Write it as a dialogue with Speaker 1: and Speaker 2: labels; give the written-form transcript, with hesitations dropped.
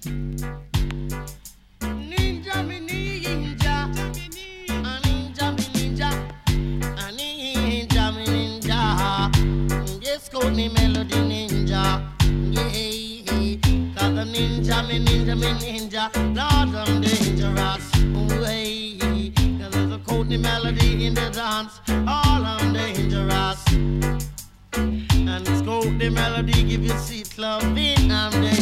Speaker 1: Ninja, me ninja, a ninja, me ninja, a ninja, me ninja. Yes, Courtney Melody Ninja. Yeah, cause the ninja, me ninja, me ninja. Lord, I'm dangerous. Way, cause there's a Courtney Melody in the dance. All I'm dangerous. And it's Courtney Melody, give you sweet loving. I'm dangerous.